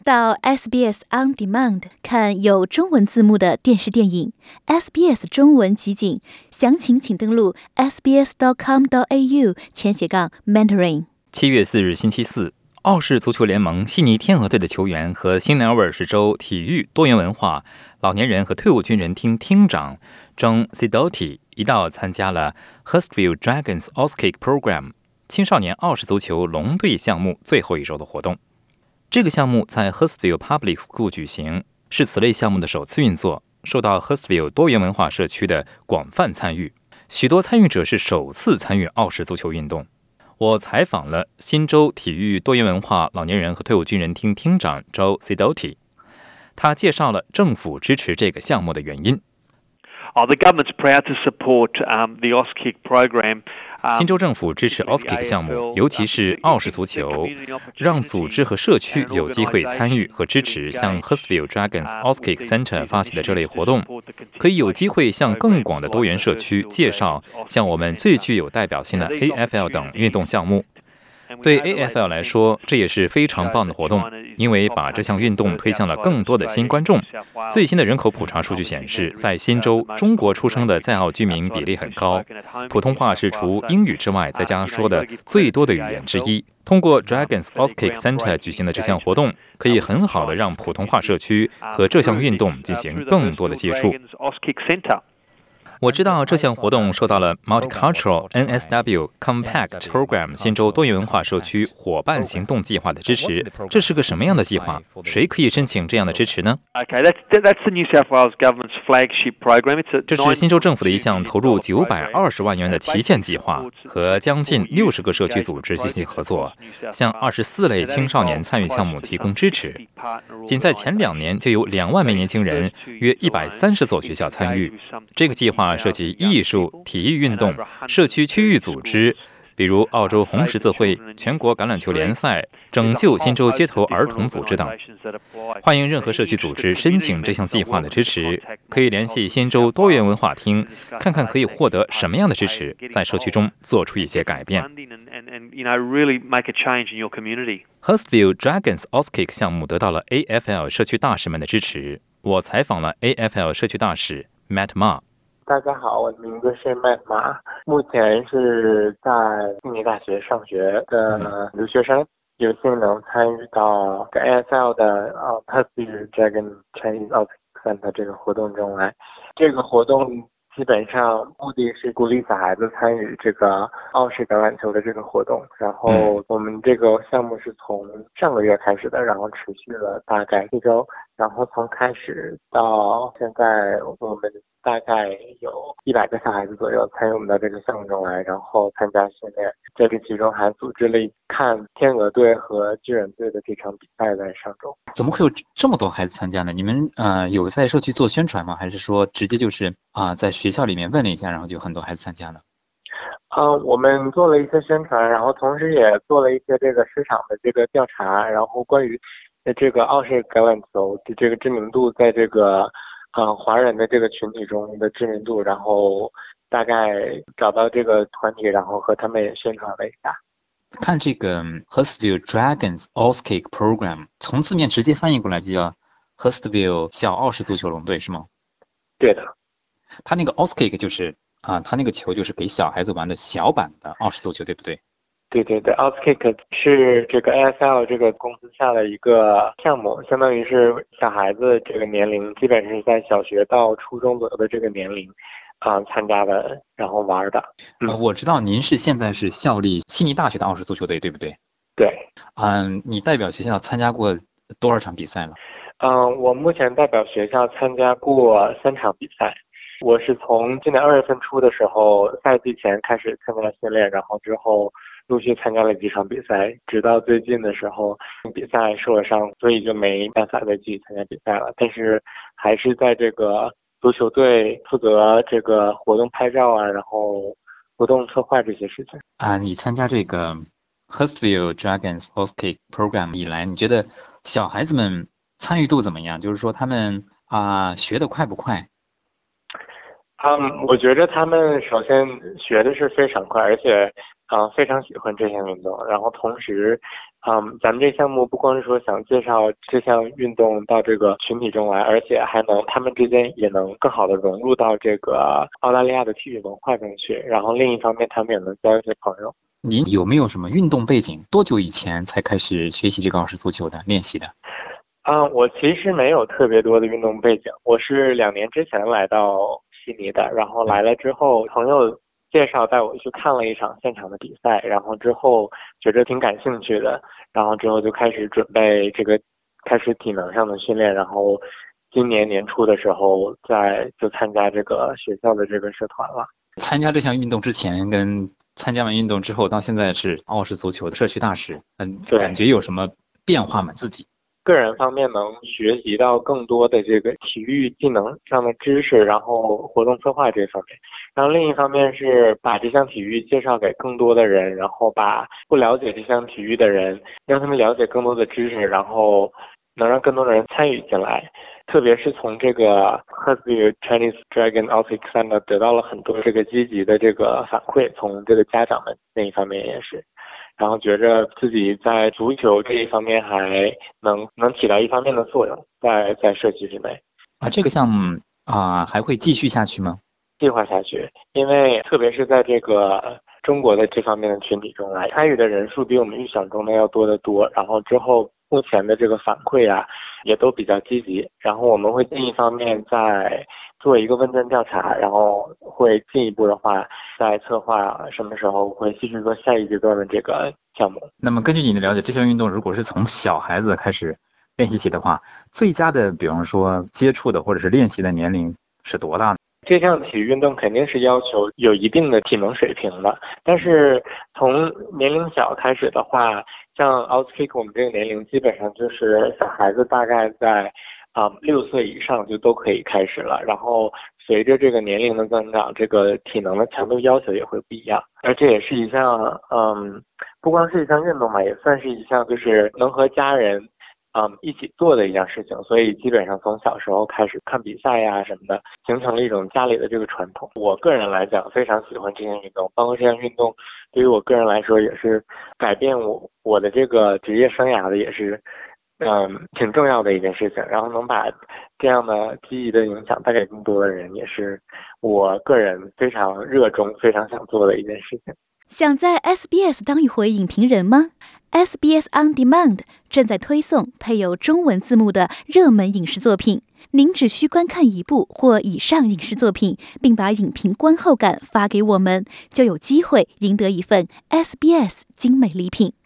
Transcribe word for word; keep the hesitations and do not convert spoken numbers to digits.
到 S B S On Demand 看有中文字幕的电视电影 S B S 中文集锦，详情请登录 s b s dot com dot a u 前斜杠 mentoring。 七月四日星期四，澳式足球联盟悉尼天鹅队的球员和新南威尔士州体育多元文化老年人和退伍军人厅厅长 John Sidoti 一道参加了 Hurstville Dragons Auskick Program 青少年澳式足球龙队项目最后一周的活动。这个项目在 Hurstville Public School 举行，是此类项目的首次运作，受到 Hurstville 多元文化社区的广泛参与，许多参与者是首次参与澳式足球运动。我采访了新州体育多元文化老年人和退伍军人厅厅长 Joe Sidoti， 他介绍了政府支持这个项目的原因。 Oh, the government's proud to support um, the Auskick program. 新州政府支持 Auskick 项目，尤其是澳式足球，让组织和社区有机会参与和支持像 Hurstville Dragons Auskick Center 发起的这类活动，可以有机会向更广的多元社区介绍像我们最具有代表性的 A F L 等运动项目。对 A F L 来说，这也是非常棒的活动，因为把这项运动推向了更多的新观众。最新的人口普查数据显示，在新州，中国出生的在澳居民比例很高，普通话是除英语之外在家说的最多的语言之一。通过 Dragons Auskick Center 举行的这项活动，可以很好的让普通话社区和这项运动进行更多的接触。我知道这项活动受到了 Multicultural N S W Compact Program 新州多元文化社区伙伴行动计划的支持。这是个什么样的计划？谁可以申请这样的支持呢？ Okay, that's, that's the New South Wales government's flagship program. It's a 这是新州政府的一项投入九百二十万元的旗舰计划，和将近六十个社区组织进行合作，向二十四类青少年参与项目提供支持。仅在前两年就有两万名年轻人，约一百三十所学校参与。这个计划涉及艺术、体育运动、社区区域组织，比如澳洲红十字会、全国橄榄球联赛、拯救新州街头儿童组织等。欢迎任何社区组织申请这项计划的支持，可以联系新州多元文化厅，看看可以获得什么样的支持，在社区中做出一些改变。Hurstville Dragons Auskick 项目得到了 A F L 社区大使们的支持。我采访了 A F L 社区大使 Matt Ma。 大家好，我的名字是 Matt Ma， 目前是在悉尼大学上学的留学生，有幸能参与到 A F L 的呃 Hurstville Dragon Chinese Auskick Center 这个活动中来。这个活动基本上目的是鼓励小孩子参与这个澳式橄榄球的这个活动，然后我们这个项目是从上个月开始的，然后持续了大概四周，然后从开始到现在我们大概有一百个小孩子左右参与我们到这个项目中来，然后参加训练。在这其中还组织了看天鹅队和巨人队的这场比赛在上周。 怎么会有这么多孩子参加呢？你们呃有在社区做宣传吗？还是说直接就是啊、呃、在学校里面问了一下，然后就很多孩子参加了？ 啊、呃，我们做了一些宣传，然后同时也做了一些这个市场的这个调查，然后关于这个澳式橄榄球的这个知名度在这个呃华人的这个群体中的知名度，然后大概找到这个团体，然后和他们也宣传了一下。 看这个 Hurstville Dragons Auskick Program， 从字面直接翻译过来就叫 Hurstville 小澳式足球龙队是吗？ 对的。 他那个 Auskick 就是啊，他那个球就是给小孩子玩的小版的澳式足球，对不对？ 对对对 ，Auskick 是这个 A F L 这个公司下的一个项目，相当于是小孩子这个年龄，基本是在小学到初中左右的这个年龄啊、呃、参加的，然后玩的。 嗯、呃，我知道您是现在是效力悉尼大学的澳式足球队，对不对？ 对。 嗯，你代表学校参加过多少场比赛了？ 嗯，我目前代表学校参加过三场比赛。我是从今年二月份初的时候，赛季前开始参加训练，然后之后陆续参加了几场比赛，直到最近的时候比赛受了伤，所以就没办法再继续参加比赛了。但是还是在这个足球队负责这个活动拍照啊，然后活动策划这些事情。 啊，你参加这个 Hurstville Dragons Auskick Program 以来，你觉得小孩子们参与度怎么样？就是说他们啊学得快不快？ 嗯，我觉得他们首先学的是非常快，而且啊、呃、非常喜欢这项运动，然后同时嗯，咱们这项目不光是说想介绍这项运动到这个群体中来，而且还能他们之间也能更好的融入到这个澳大利亚的体育文化中去。然后另一方面，他们也能交一些朋友。 您有没有什么运动背景？多久以前才开始学习这个澳式足球的练习的？ 啊、嗯，我其实没有特别多的运动背景，我是两年之前来到悉尼的，然后来了之后，朋友介绍带我去看了一场现场的比赛，然后之后觉得挺感兴趣的，然后之后就开始准备这个，开始体能上的训练，然后今年年初的时候再就参加这个学校的这个社团了。 参加这项运动之前跟参加完运动之后，到现在是澳式足球的社区大使，嗯，感觉有什么变化吗？自己个人方面能学习到更多的这个体育技能上的知识，然后活动策划这方面，然后另一方面是把这项体育介绍给更多的人，然后把不了解这项体育的人让他们了解更多的知识，然后能让更多的人参与进来。特别是从这个 Hurstville Chinese Dragon Auskick Center 得到了很多这个积极的这个反馈，从这个家长们那一方面也是，然后觉着自己在足球这一方面还能能起到一方面的作用，在在社区之内。 啊，这个项目啊还会继续下去吗？ 计划下去，因为特别是在这个中国的这方面的群体中来，参与的人数比我们预想中的要多得多，然后之后目前的这个反馈啊也都比较积极，然后我们会另一方面再做一个问卷调查，然后会进一步的话在策划什么时候会继续做下一阶段的这个项目。 那么根据你的了解，这项运动如果是从小孩子开始练习起的话，最佳的比方说接触的或者是练习的年龄是多大呢？ 这项体育运动肯定是要求有一定的体能水平的，但是从年龄小开始的话，像 Auskick 我们这个年龄基本上就是小孩子大概在啊、呃、六岁以上就都可以开始了，然后随着这个年龄的增长，这个体能的强度要求也会不一样，而这也是一项嗯不光是一项运动嘛，也算是一项就是能和家人嗯，一起做的一件事情，所以基本上从小时候开始看比赛呀什么的，形成了一种家里的这个传统。我个人来讲非常喜欢这项运动，包括这项运动对于我个人来说也是改变我我的这个职业生涯的，也是嗯挺重要的一件事情。然后能把这样的积极的影响带给更多的人，也是我个人非常热衷、非常想做的一件事情。 想在 S B S 当一回影评人吗？ S B S On Demand 正在推送配有中文字幕的热门影视作品，您只需观看一部或以上影视作品，并把影评观后感发给我们，就有机会赢得一份 S B S 精美礼品。